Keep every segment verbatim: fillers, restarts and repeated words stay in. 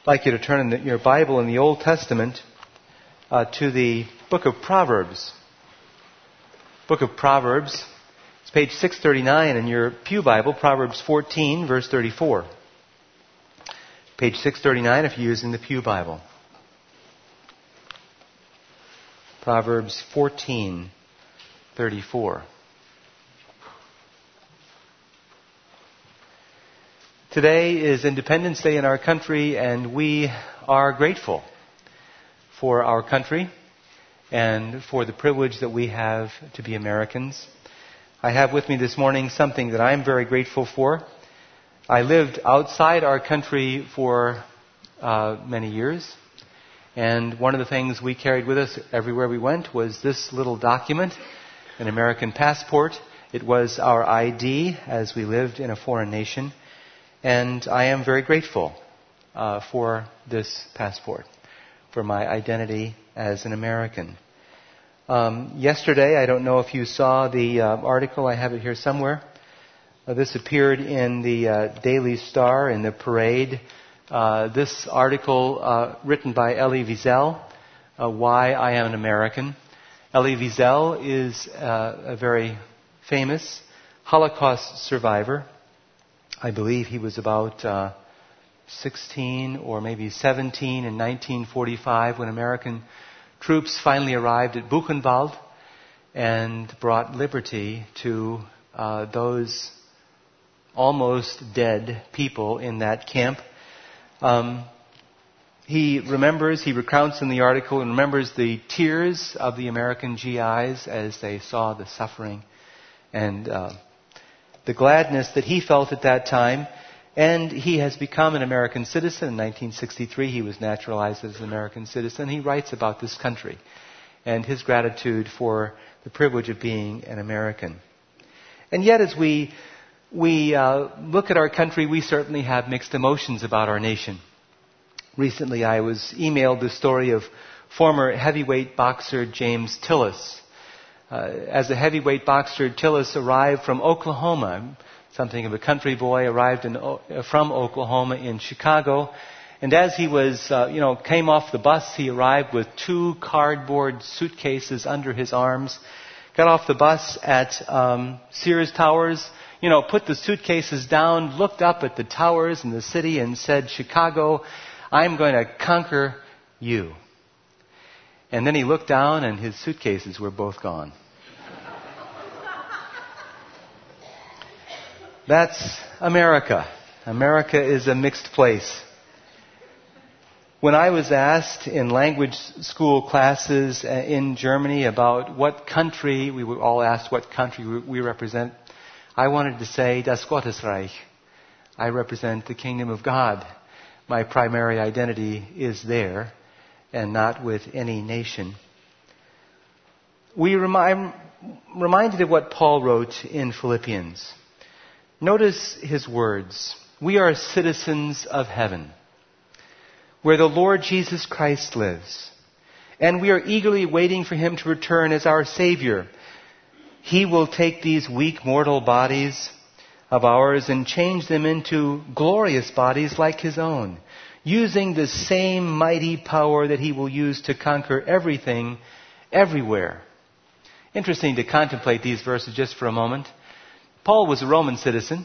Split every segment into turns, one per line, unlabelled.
like you to turn in your Bible in the Old Testament uh, to the book of Proverbs. Book of Proverbs. It's page six thirty-nine in your Pew Bible, Proverbs fourteen, verse thirty-four. Page six thirty-nine if you're using the Pew Bible. Proverbs fourteen, thirty-four. Today is Independence Day in our country, and we are grateful for our country and for the privilege that we have to be Americans. I have with me this morning something that I'm very grateful for. I lived outside our country for uh, many years, and one of the things we carried with us everywhere we went was this little document, an American passport. It was our I D as we lived in a foreign nation. And I am very grateful uh, for this passport, for my identity as an American. Um, yesterday, I don't know if you saw the uh, article, I have it here somewhere. Uh, this appeared in the uh, Daily Star in the parade. Uh, this article uh, written by Elie Wiesel, uh, Why I Am an American. Elie Wiesel is uh, a very famous Holocaust survivor. I believe he was about uh, sixteen or maybe seventeen in nineteen forty-five when American troops finally arrived at Buchenwald and brought liberty to uh, those almost dead people in that camp. Um, he remembers, he recounts in the article and remembers the tears of the American G Is as they saw the suffering and uh, the gladness that he felt at that time. And he has become an American citizen. In nineteen sixty-three, he was naturalized as an American citizen. He writes about this country and his gratitude for the privilege of being an American. And yet, as we we uh, look at our country, we certainly have mixed emotions about our nation. Recently, I was emailed the story of former heavyweight boxer James Tillis. Uh, as a heavyweight boxer, Tillis arrived from Oklahoma, something of a country boy, arrived in, uh, from Oklahoma in Chicago. And as he was, uh, you know, came off the bus, he arrived with two cardboard suitcases under his arms, got off the bus at um, Sears Towers, you know, put the suitcases down, looked up at the towers in the city and said, "Chicago, I'm going to conquer you." And then he looked down and his suitcases were both gone. That's America. America is a mixed place. When I was asked in language school classes in Germany about what country, we were all asked what country we represent, I wanted to say, Das Gottesreich. I represent the kingdom of God. My primary identity is there, and not with any nation. We remi- I'm reminded of what Paul wrote in Philippians. Notice his words. We are citizens of heaven, where the Lord Jesus Christ lives, and we are eagerly waiting for him to return as our Savior. He will take these weak mortal bodies of ours and change them into glorious bodies like his own, using the same mighty power that he will use to conquer everything, everywhere. Interesting to contemplate these verses just for a moment. Paul was a Roman citizen,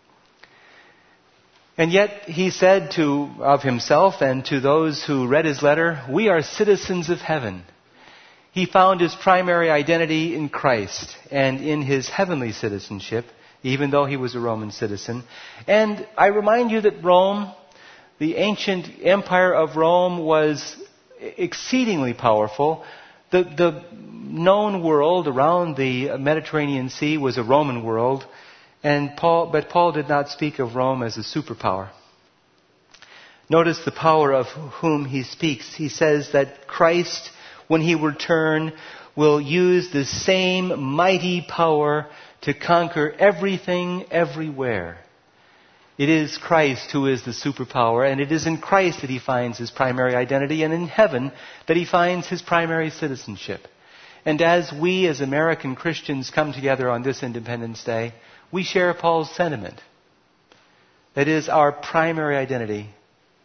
and yet he said to of himself and to those who read his letter, we are citizens of heaven. He found his primary identity in Christ and in his heavenly citizenship, even though he was a Roman citizen. And I remind you that Rome, the ancient empire of Rome, was exceedingly powerful. The, the known world around the Mediterranean Sea was a Roman world, and Paul, but Paul did not speak of Rome as a superpower. Notice the power of whom he speaks. He says that Christ, when he return, will use the same mighty power to conquer everything, everywhere. It is Christ who is the superpower, and it is in Christ that he finds his primary identity, and in heaven that he finds his primary citizenship. And as we as American Christians come together on this Independence Day, we share Paul's sentiment. That is, our primary identity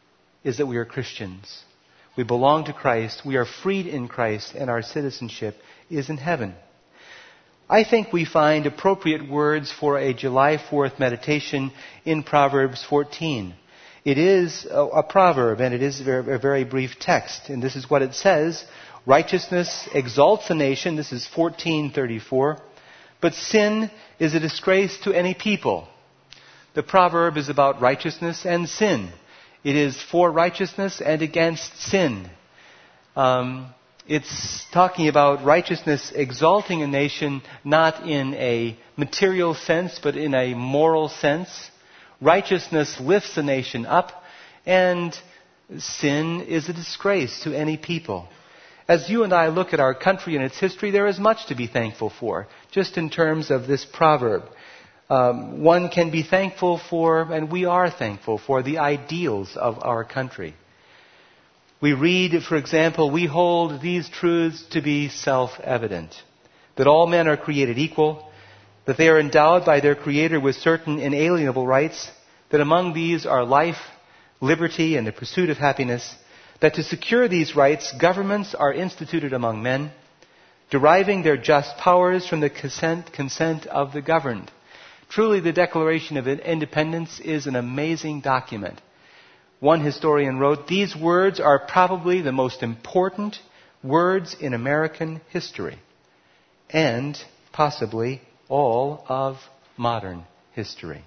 is that we are Christians. We belong to Christ, we are freed in Christ, and our citizenship is in heaven. I think we find appropriate words for a July fourth meditation in Proverbs fourteen. It is a, a proverb, and it is a very, a very brief text. And this is what it says: righteousness exalts a nation. This is fourteen thirty-four. But sin is a disgrace to any people. The proverb is about righteousness and sin. It is for righteousness and against sin. Um, it's talking about righteousness exalting a nation, not in a material sense, but in a moral sense. Righteousness lifts a nation up, and sin is a disgrace to any people. As you and I look at our country and its history, there is much to be thankful for, just in terms of this proverb. Um, one can be thankful for, and we are thankful for, the ideals of our country. We read, for example, we hold these truths to be self-evident: that all men are created equal, that they are endowed by their Creator with certain inalienable rights, that among these are life, liberty, and the pursuit of happiness, that to secure these rights, governments are instituted among men, deriving their just powers from the consent, consent of the governed. Truly, the Declaration of Independence is an amazing document. One historian wrote, "These words are probably the most important words in American history, and possibly all of modern history."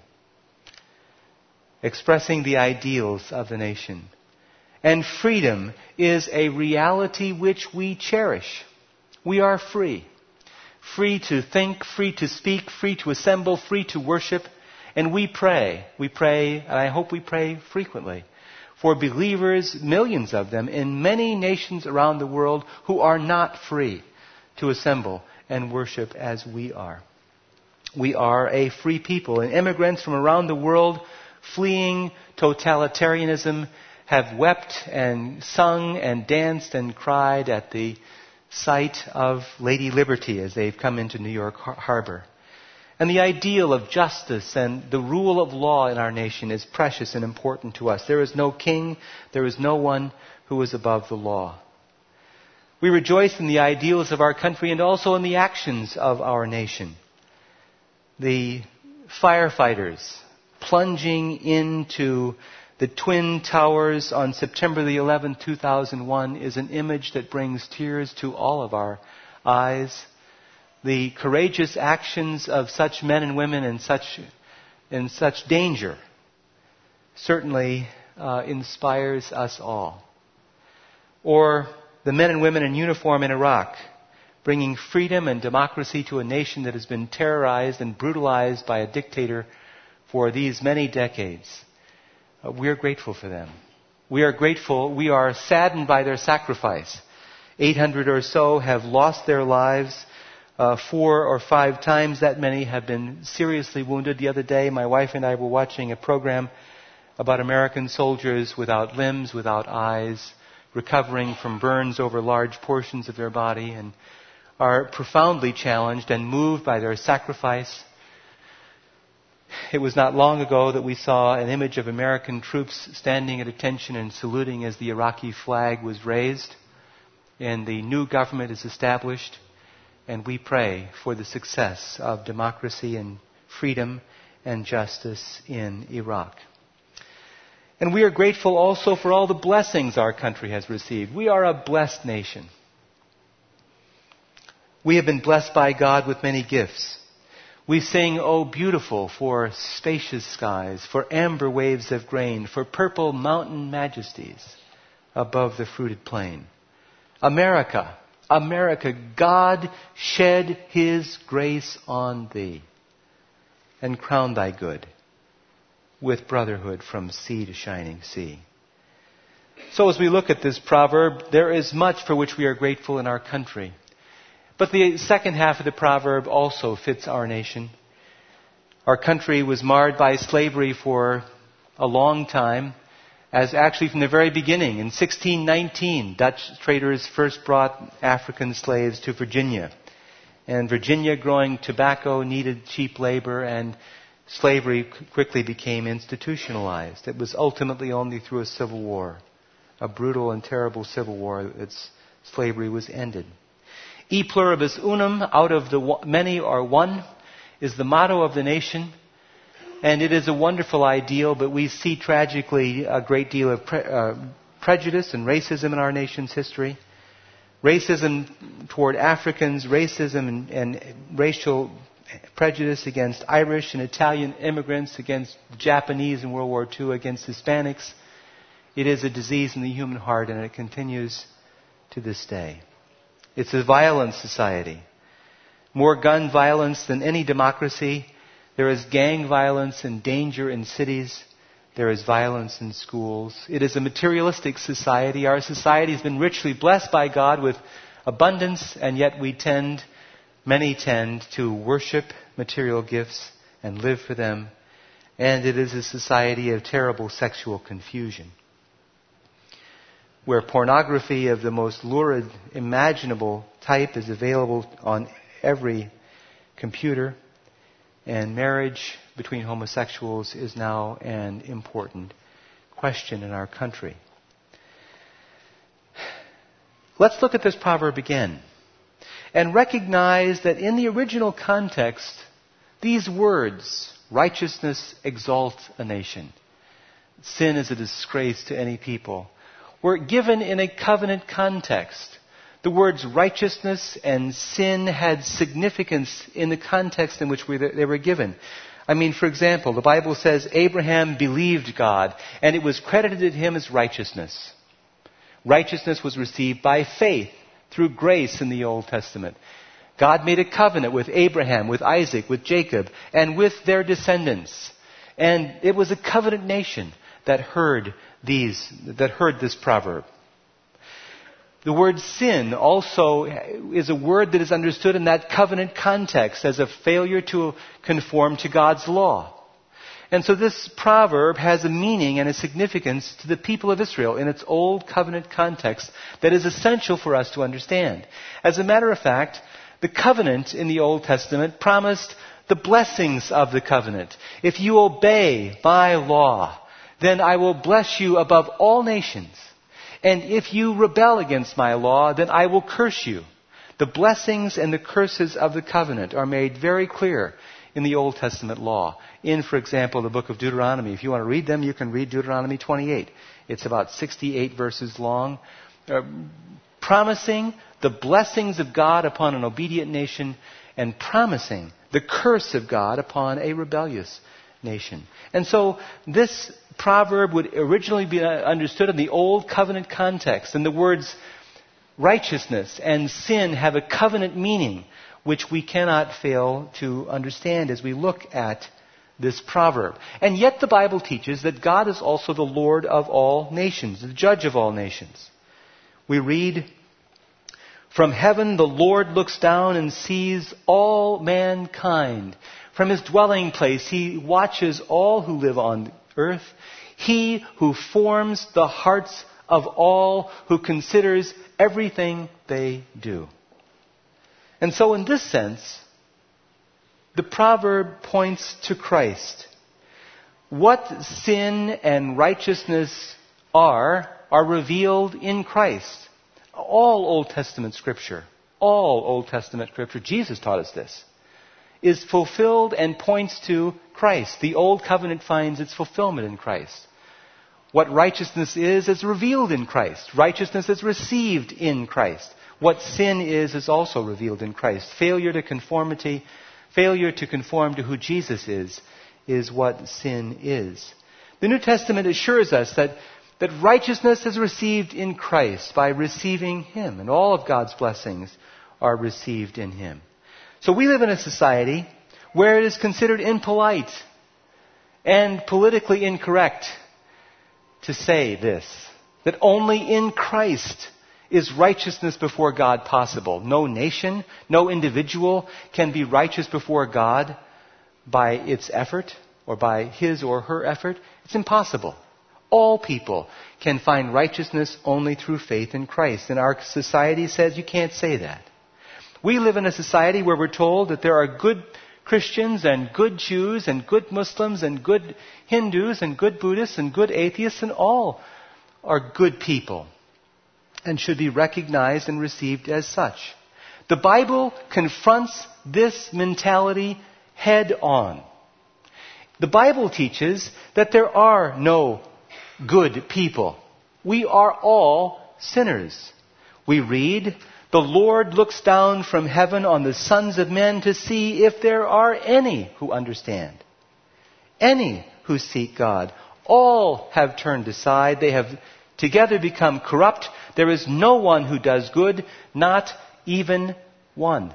Expressing the ideals of the nation. And freedom is a reality which we cherish. We are free. Free to think, free to speak, free to assemble, free to worship. And we pray. We pray, and I hope we pray frequently, for believers, millions of them, in many nations around the world who are not free to assemble and worship as we are. We are a free people, and immigrants from around the world fleeing totalitarianism have wept and sung and danced and cried at the sight of Lady Liberty as they've come into New York Harbor. And the ideal of justice and the rule of law in our nation is precious and important to us. There is no king, there is no one who is above the law. We rejoice in the ideals of our country and also in the actions of our nation. The firefighters plunging into the Twin Towers on September the eleventh, two thousand one is an image that brings tears to all of our eyes. The courageous actions of such men and women in such, in such danger certainly uh, inspires us all. Or the men and women in uniform in Iraq, bringing freedom and democracy to a nation that has been terrorized and brutalized by a dictator for these many decades. Uh, we are grateful for them. We are grateful. We are saddened by their sacrifice. eight hundred or so have lost their lives. Uh, four or five times that many have been seriously wounded. The other day, my wife and I were watching a program about American soldiers without limbs, without eyes, recovering from burns over large portions of their body, and are profoundly challenged and moved by their sacrifice. It was not long ago that we saw an image of American troops standing at attention and saluting as the Iraqi flag was raised and the new government is established. And we pray for the success of democracy and freedom and justice in Iraq. And we are grateful also for all the blessings our country has received. We are a blessed nation. We have been blessed by God with many gifts. We sing, "Oh, beautiful," for spacious skies, for amber waves of grain, for purple mountain majesties above the fruited plain. America, America, God shed His grace on thee and crown thy good with brotherhood from sea to shining sea. So as we look at this proverb, there is much for which we are grateful in our country. But the second half of the proverb also fits our nation. Our country was marred by slavery for a long time, as actually from the very beginning. In sixteen nineteen, Dutch traders first brought African slaves to Virginia. And Virginia, growing tobacco, needed cheap labor, and slavery quickly became institutionalized. It was ultimately only through a civil war a brutal and terrible civil war, its slavery was ended. E pluribus unum, out of the many are one, is the motto of the nation. And it is a wonderful ideal, but we see tragically a great deal of pre- uh, prejudice and racism in our nation's history. Racism toward Africans, racism and, and racial prejudice against Irish and Italian immigrants, against Japanese in World War Two, against Hispanics. It is a disease in the human heart, and it continues to this day. It's a violent society. More gun violence than any democracy. There is gang violence and danger in cities. There is violence in schools. It is a materialistic society. Our society has been richly blessed by God with abundance, and yet we tend, many tend, to worship material gifts and live for them. And it is a society of terrible sexual confusion, where pornography of the most lurid, imaginable type is available on every computer. And marriage between homosexuals is now an important question in our country. Let's look at this proverb again and recognize that in the original context, these words, righteousness exalts a nation, sin is a disgrace to any people, were given in a covenant context. The words righteousness and sin had significance in the context in which we, they were given. I mean, for example, the Bible says Abraham believed God, and it was credited to him as righteousness. Righteousness was received by faith through grace in the Old Testament. God made a covenant with Abraham, with Isaac, with Jacob, and with their descendants. And it was a covenant nation that heard these, that heard this proverb. The word sin also is a word that is understood in that covenant context as a failure to conform to God's law. And so this proverb has a meaning and a significance to the people of Israel in its old covenant context that is essential for us to understand. As a matter of fact, the covenant in the Old Testament promised the blessings of the covenant. If you obey my law, then I will bless you above all nations. And if you rebel against my law, then I will curse you. The blessings and the curses of the covenant are made very clear in the Old Testament law. In, for example, the book of Deuteronomy. If you want to read them, you can read Deuteronomy twenty-eight. It's about sixty-eight verses long, uh, promising the blessings of God upon an obedient nation and promising the curse of God upon a rebellious nation. And so this proverb would originally be understood in the Old Covenant context. And the words righteousness and sin have a covenant meaning which we cannot fail to understand as we look at this proverb. And yet the Bible teaches that God is also the Lord of all nations, the judge of all nations. We read, "From heaven the Lord looks down and sees all mankind. From his dwelling place he watches all who live on earth. He who forms the hearts of all, who considers everything they do." And so in this sense, the proverb points to Christ. What sin and righteousness are, are revealed in Christ. All Old Testament Scripture, all Old Testament Scripture, Jesus taught us this, is fulfilled and points to Christ. The Old Covenant finds its fulfillment in Christ. What righteousness is, is revealed in Christ. Righteousness is received in Christ. What sin is, is also revealed in Christ. Failure to conformity, failure to conform to who Jesus is, is what sin is. The New Testament assures us that, that righteousness is received in Christ by receiving Him, and all of God's blessings are received in Him. So we live in a society where it is considered impolite and politically incorrect to say this, that only in Christ is righteousness before God possible. No nation, no individual can be righteous before God by its effort or by his or her effort. It's impossible. All people can find righteousness only through faith in Christ. And our society says you can't say that. We live in a society where we're told that there are good Christians and good Jews and good Muslims and good Hindus and good Buddhists and good atheists, and all are good people and should be recognized and received as such. The Bible confronts this mentality head on. The Bible teaches that there are no good people. We are all sinners. We read, "The Lord looks down from heaven on the sons of men to see if there are any who understand, any who seek God. All have turned aside. They have together become corrupt. There is no one who does good, not even one."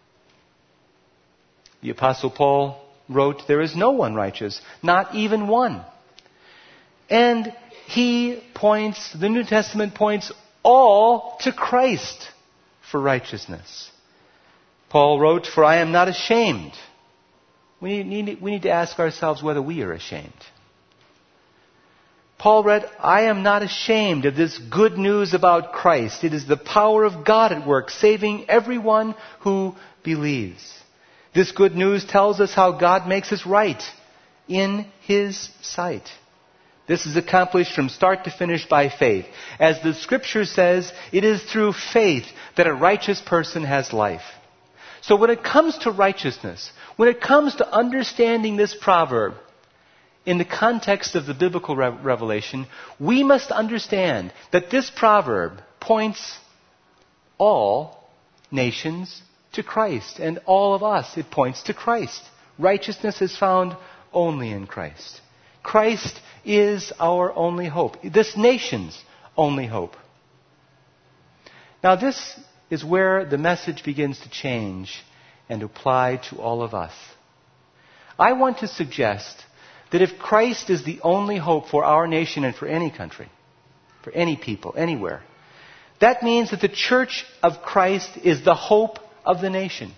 The Apostle Paul wrote, "There is no one righteous, not even one." And he points, the New Testament points all to Christ for righteousness. Paul wrote, "For I am not ashamed." We need, we need to ask ourselves whether we are ashamed. Paul read, "I am not ashamed of this good news about Christ. It is the power of God at work, saving everyone who believes." This good news tells us how God makes us right in His sight. This is accomplished from start to finish by faith. As the Scripture says, it is through faith that a righteous person has life. So when it comes to righteousness, when it comes to understanding this proverb in the context of the biblical re- revelation, we must understand that this proverb points all nations to Christ, and all of us, it points to Christ. Righteousness is found only in Christ. Christ is our only hope. This nation's only hope. Now this is where the message begins to change and apply to all of us. I want to suggest that if Christ is the only hope for our nation and for any country, for any people, anywhere, that means that the Church of Christ is the hope of the nation.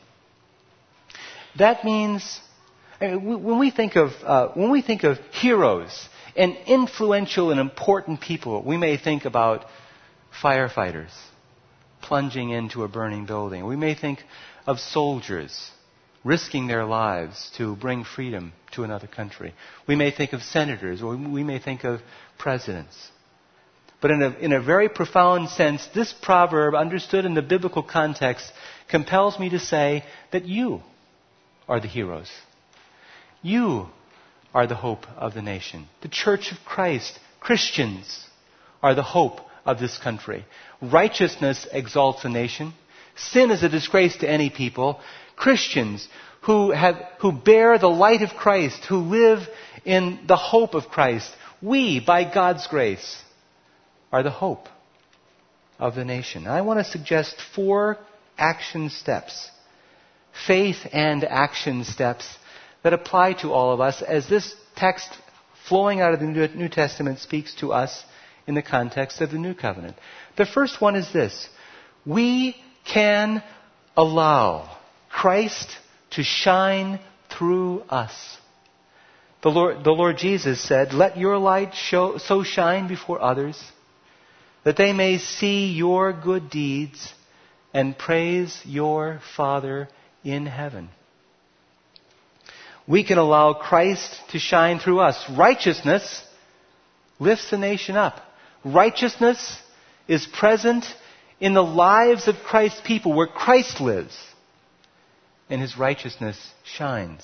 That means, I mean, when we think of uh, when we think of heroes and influential and important people, we may think about firefighters plunging into a burning building. We may think of soldiers risking their lives to bring freedom to another country. We may think of senators, or we may think of presidents. But in a, in a very profound sense, this proverb, understood in the biblical context, compels me to say that you are the heroes. You are the hope of the nation. The Church of Christ, Christians, are the hope of this country. Righteousness exalts a nation. Sin is a disgrace to any people. Christians who have, who bear the light of Christ, who live in the hope of Christ, we, by God's grace, are the hope of the nation. I want to suggest four action steps, faith and action steps that apply to all of us as this text flowing out of the New Testament speaks to us in the context of the New Covenant. The first one is this: we can allow Christ to shine through us. The Lord, the Lord Jesus said, "Let your light show, so shine before others that they may see your good deeds and praise your Father in heaven." We can allow Christ to shine through us. Righteousness lifts the nation up. Righteousness is present in the lives of Christ's people, where Christ lives, and His righteousness shines.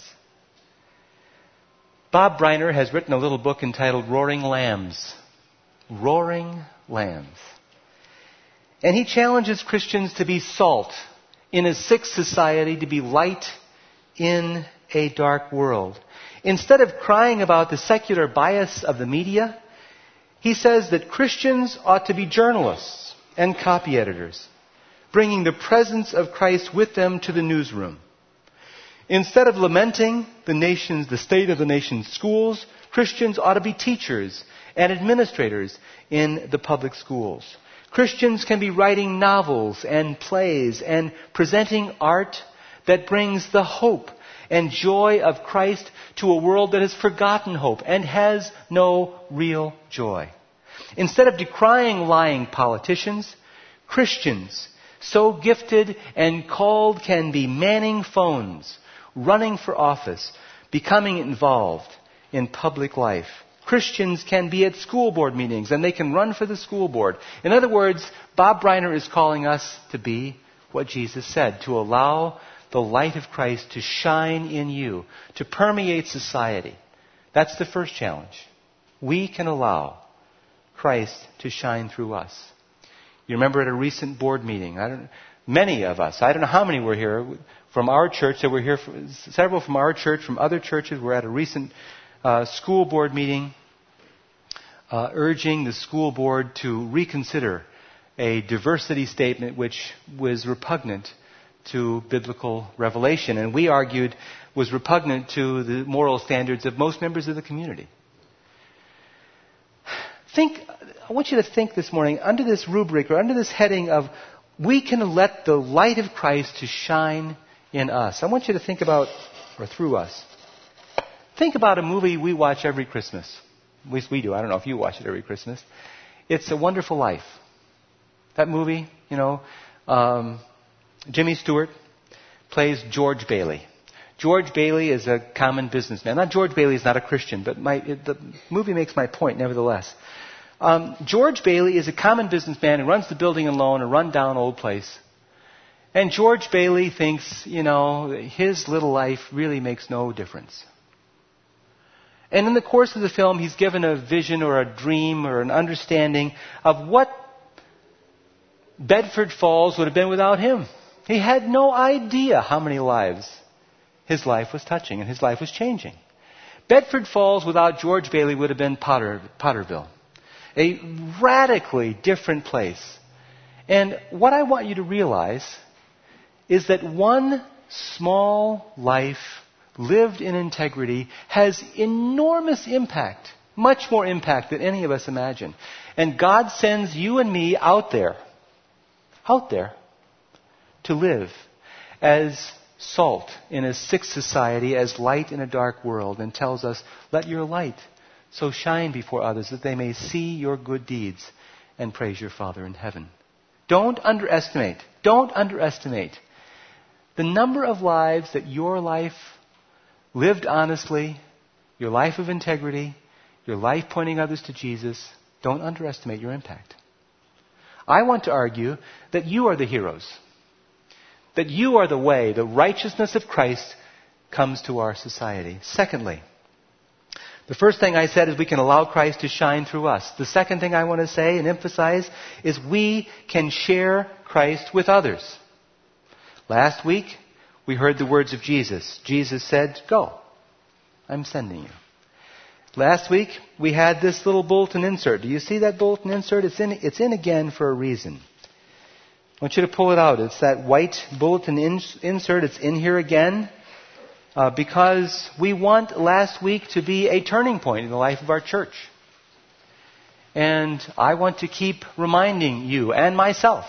Bob Briner has written a little book entitled Roaring Lambs. Roaring Lambs. And he challenges Christians to be salt in a sick society, to be light in a dark world. Instead of crying about the secular bias of the media, he says that Christians ought to be journalists and copy editors, bringing the presence of Christ with them to the newsroom. Instead of lamenting the nation's, the state of the nation's schools, Christians ought to be teachers and administrators in the public schools. Christians can be writing novels and plays and presenting art that brings the hope and joy of Christ to a world that has forgotten hope and has no real joy. Instead of decrying lying politicians, Christians, so gifted and called, can be manning phones, running for office, becoming involved in public life. Christians can be at school board meetings and they can run for the school board. In other words, Bob Briner is calling us to be what Jesus said, to allow the light of Christ to shine in you, to permeate society. That's the first challenge. We can allow Christ to shine through us. You remember at a recent board meeting, I don't, many of us, I don't know how many were here from our church. There were here several from our church, from other churches. We're at a recent uh, school board meeting, uh, urging the school board to reconsider a diversity statement which was repugnant to biblical revelation, and we argued was repugnant to the moral standards of most members of the community. Think, I want you to think this morning under this rubric or under this heading of we can let the light of Christ to shine in us. I want you to think about, or through us, think about a movie we watch every Christmas. At least we do. I don't know if you watch it every Christmas. It's A Wonderful Life. That movie, you know, um, Jimmy Stewart plays George Bailey. George Bailey is a common businessman. Not George Bailey is not a Christian, but my, it, the movie makes my point nevertheless. Um, George Bailey is a common businessman who runs the building and loan, a run-down old place. And George Bailey thinks, you know, his little life really makes no difference. And in the course of the film, he's given a vision or a dream or an understanding of what Bedford Falls would have been without him. He had no idea how many lives his life was touching and his life was changing. Bedford Falls without George Bailey would have been Potter, Potterville. A radically different place. And what I want you to realize is that one small life lived in integrity has enormous impact, much more impact than any of us imagine. And God sends you and me out there, out there, to live as salt in a sick society, as light in a dark world, and tells us, let your light so shine before others that they may see your good deeds and praise your Father in heaven. Don't underestimate, don't underestimate the number of lives that your life lived honestly, your life of integrity, your life pointing others to Jesus. Don't underestimate your impact. I want to argue that you are the heroes. That you are the way, the righteousness of Christ comes to our society. Secondly, the first thing I said is we can allow Christ to shine through us. The second thing I want to say and emphasize is we can share Christ with others. Last week, we heard the words of Jesus. Jesus said, go, I'm sending you. Last week, we had this little bulletin insert. Do you see that bulletin insert? It's in, it's in again for a reason. I want you to pull it out. It's that white bulletin ins- insert. It's in here again uh, because we want last week to be a turning point in the life of our church. And I want to keep reminding you and myself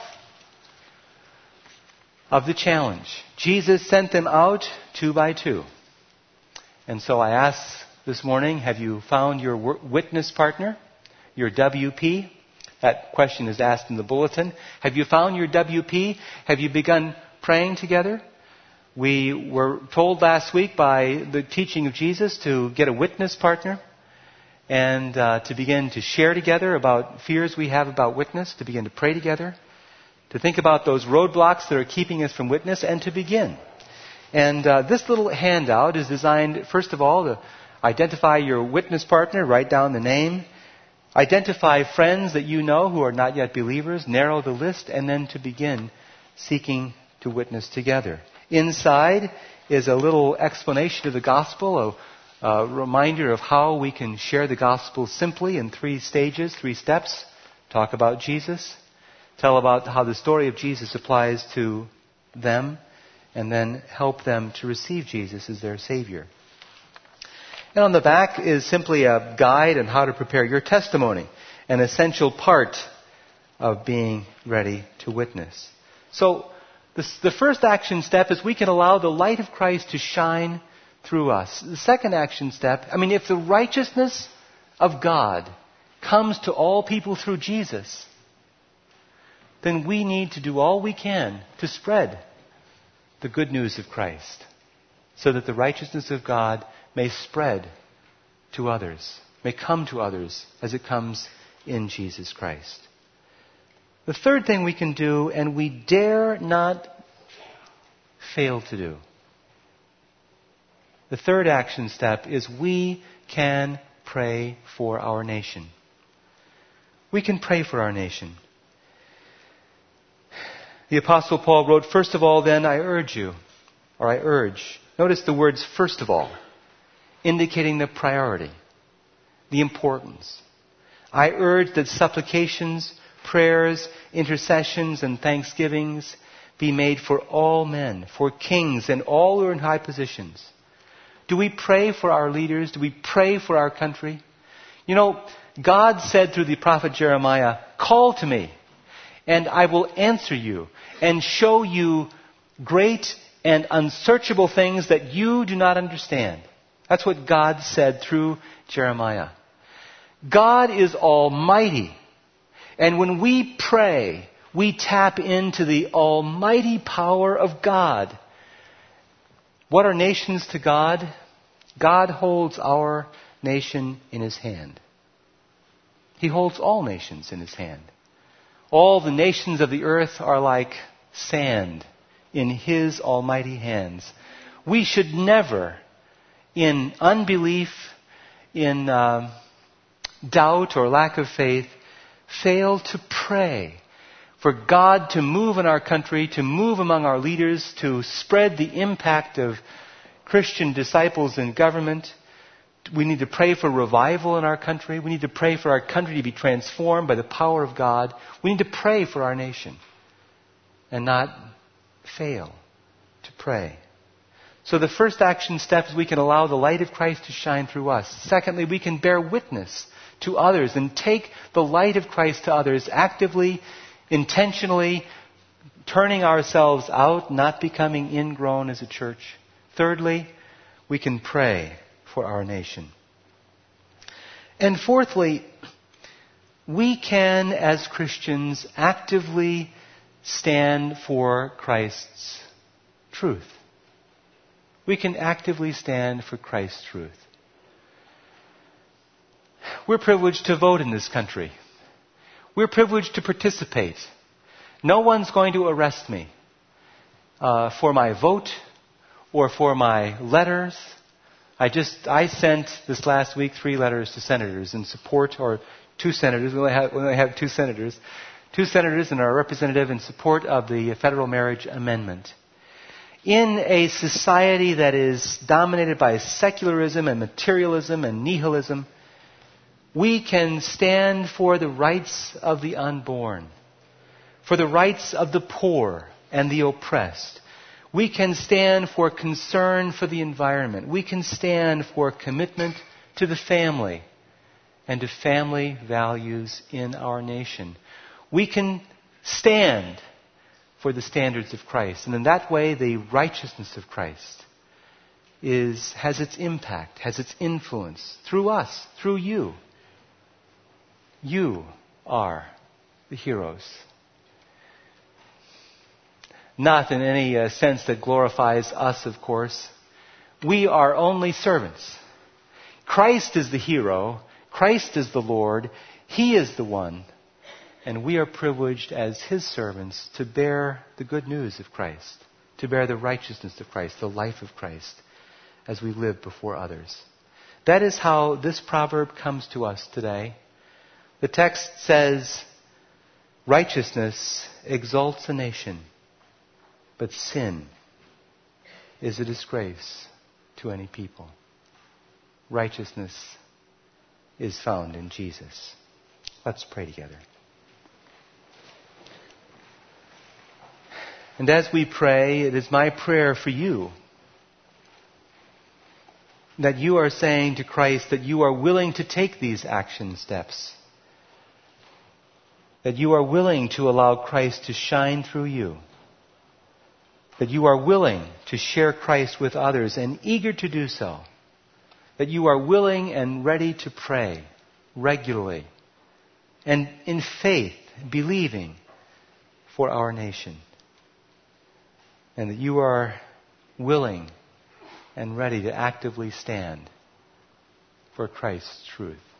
of the challenge. Jesus sent them out two by two. And so I asked this morning, have you found your witness partner, your W P? That question is asked in the bulletin. Have you found your W P? Have you begun praying together? We were told last week by the teaching of Jesus to get a witness partner and uh, to begin to share together about fears we have about witness, to begin to pray together, to think about those roadblocks that are keeping us from witness, and to begin. And uh, this little handout is designed, first of all, to identify your witness partner, write down the name, identify friends that you know who are not yet believers, narrow the list, and then to begin seeking to witness together. Inside is a little explanation of the gospel, a, a reminder of how we can share the gospel simply in three stages, three steps. Talk about Jesus, tell about how the story of Jesus applies to them, and then help them to receive Jesus as their Savior. And on the back is simply a guide on how to prepare your testimony, an essential part of being ready to witness. So this, the first action step is we can allow the light of Christ to shine through us. The second action step, I mean, if the righteousness of God comes to all people through Jesus, then we need to do all we can to spread the good news of Christ so that the righteousness of God may spread to others. may come to others as it comes in Jesus Christ. The third thing we can do, and we dare not fail to do, the third action step is we can pray for our nation. We can pray for our nation. The Apostle Paul wrote, "First of all, then, I urge you," or I urge. Notice the words "first of all," indicating the priority, the importance. "I urge that supplications, prayers, intercessions, and thanksgivings be made for all men, for kings and all who are in high positions." Do we pray for our leaders? Do we pray for our country? You know, God said through the prophet Jeremiah, "Call to me, and I will answer you and show you great and unsearchable things that you do not understand." That's what God said through Jeremiah. God is almighty. And when we pray, we tap into the almighty power of God. What are nations to God? God holds our nation in His hand. He holds all nations in His hand. All the nations of the earth are like sand in His almighty hands. We should never, in unbelief, in uh, doubt or lack of faith, fail to pray for God to move in our country, to move among our leaders, to spread the impact of Christian disciples in government. We need to pray for revival in our country. We need to pray for our country to be transformed by the power of God. We need to pray for our nation and not fail to pray. So the first action step is we can allow the light of Christ to shine through us. Secondly, we can bear witness to others and take the light of Christ to others actively, intentionally, turning ourselves out, not becoming ingrown as a church. Thirdly, we can pray for our nation. And fourthly, we can, as Christians, actively stand for Christ's truth. We can actively stand for Christ's truth. We're privileged to vote in this country. We're privileged to participate. No one's going to arrest me uh, for my vote or for my letters. I just, I sent this last week three letters to senators in support, or two senators, we only have, we only have two senators, two senators and our representative in support of the federal marriage amendment. In a society that is dominated by secularism and materialism and nihilism, we can stand for the rights of the unborn, for the rights of the poor and the oppressed. We can stand for concern for the environment. We can stand for commitment to the family and to family values in our nation. We can stand for the standards of Christ. And in that way, the righteousness of Christ is, has its impact, has its influence through us, through you. You are the heroes. Not in any uh, sense that glorifies us, of course. We are only servants. Christ is the hero. Christ is the Lord. He is the one. And we are privileged as His servants to bear the good news of Christ, to bear the righteousness of Christ, the life of Christ, as we live before others. That is how this proverb comes to us today. The text says, righteousness exalts a nation, but sin is a disgrace to any people. Righteousness is found in Jesus. Let's pray together. And as we pray, it is my prayer for you that you are saying to Christ that you are willing to take these action steps, that you are willing to allow Christ to shine through you, that you are willing to share Christ with others and eager to do so, that you are willing and ready to pray regularly and in faith, believing for our nation, and that you are willing and ready to actively stand for Christ's truth.